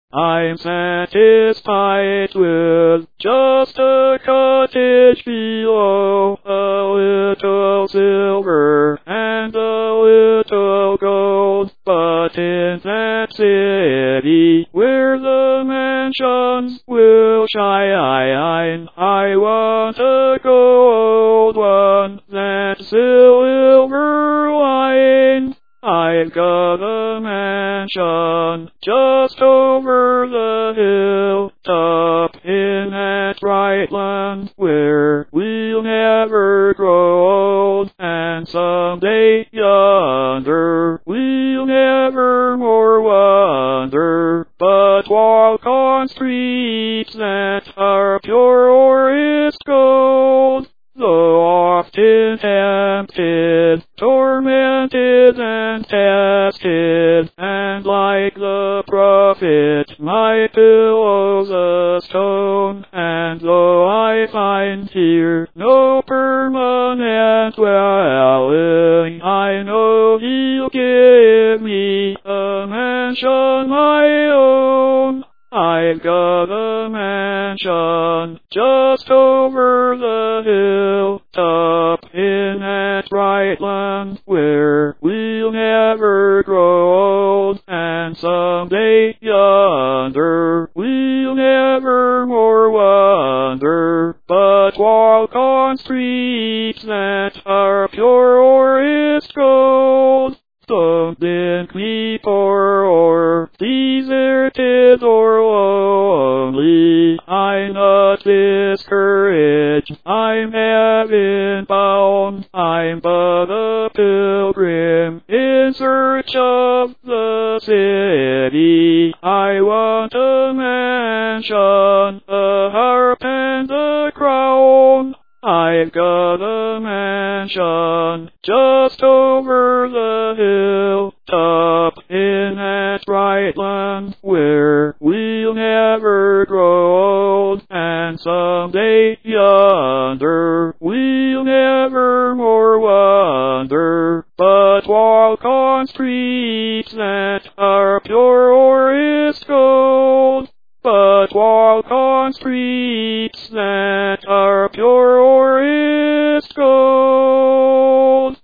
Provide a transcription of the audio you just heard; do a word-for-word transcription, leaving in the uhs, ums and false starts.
I'm satisfied with just a cottage below, a little silver and a little gold. But in that city where the mansions will shine, I want a gold one, that silver line. I've got a mansion just over the hilltop in that bright land where we'll never grow old, and someday yonder we'll never more wander, but walk on streets that are purest gold. Though often tempted, tormented and tested, and like the prophet, my pillow's a stone. And though I find here no permanent dwelling, I know He'll give me a mansion my own. I've got a mansion just over the hilltop in that bright land where we'll never grow old, and someday yonder we'll never more wander, but walk on streets that are purest gold. Don't think me poor or deserted or lonely, I'm not discouraged, I'm heaven bound. I'm but a pilgrim in search of the city. I want a mansion, a harp and a crown. I've got a mansion just over the hilltop in that bright land where we'll never grow old, and someday yonder